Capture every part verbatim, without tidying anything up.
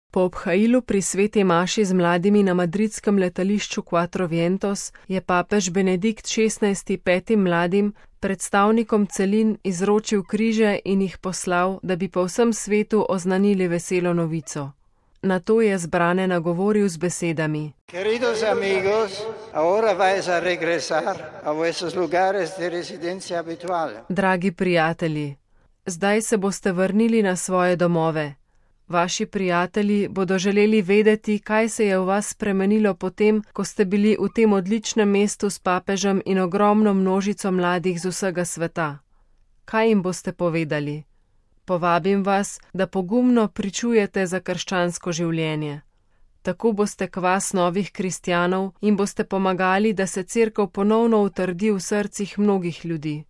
Po obhajilu pri sveti maši z mladimi na madridskem letališču Quatro Vientos je papež Benedikt šestnajsti petim mladim, predstavnikom celin, izročil križe in jih poslal, da bi po vsem svetu oznanili veselo novico. Nato je zbrane nagovoril z besedami: Queridos amigos, ahora vais a regresar a vuestros lugares de residencia habitual. Dragi prijatelji, zdaj se boste vrnili na svoje domove. Vaši prijatelji bodo želeli vedeti, kaj se je v vas spremenilo potem, ko ste bili v tem odličnem mestu s papežem in ogromno množico mladih z vsega sveta. Kaj jim boste povedali? Povabim vas, da pogumno pričujete za krščansko življenje. Tako boste kvas novih kristjanov in boste pomagali, da se cerkev ponovno utrdi v srcih mnogih ljudi.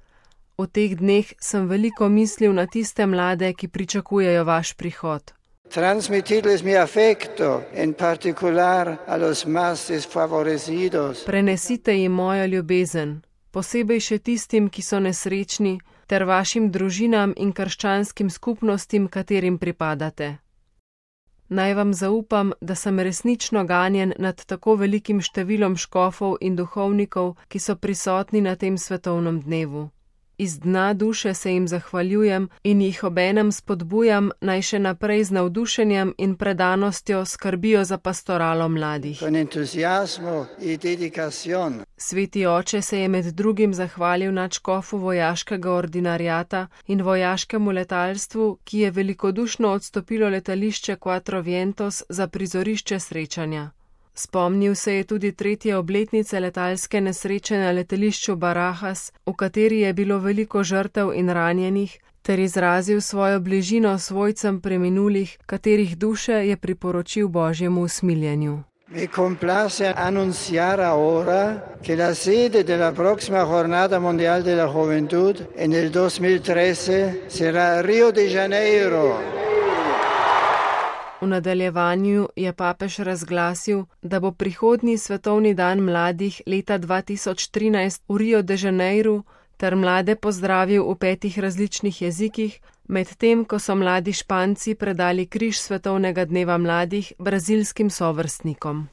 V teh dneh sem veliko mislil na tiste mlade, ki pričakujejo vaš prihod. Transmitidles mi afecto, en particular a los más desfavorecidos. Prenesite jim mojo ljubezen, posebej še tistim, ki so nesrečni, ter vašim družinam in krščanskim skupnostim, katerim pripadate. Naj vam zaupam, da sem resnično ganjen nad tako velikim številom škofov in duhovnikov, ki so prisotni na tem svetovnem dnevu. Iz dna duše se jim zahvaljujem in jih obenem spodbujam, naj še naprej z navdušenjem in predanostjo skrbijo za pastoralo mladih. Con entusiasmo y dedicación. Sveti oče se je med drugim zahvalil nadškofu vojaškega ordinariata in vojaškemu letalstvu, ki je velikodušno odstopilo letališče Quatro Vientos za prizorišče srečanja. Spomnil se je tudi tretje obletnice letalske nesreče na letališču Barajas, v kateri je bilo veliko žrtev in ranjenih, ter izrazil svojo bližino svojcem preminulih, katerih duše je priporočil Božjemu usmiljenju. Me complace anunciar ahora que la sede de la próxima Jornada Mundial de la Juventud en el dos mil trece será Río de Janeiro. V nadaljevanju je papež razglasil, da bo prihodnji svetovni dan mladih leta dva tisoč trinajst v Rio de Janeiru, ter mlade pozdravil v petih različnih jezikih, medtem ko so mladi Španci predali križ svetovnega dneva mladih brazilskim sovrstnikom.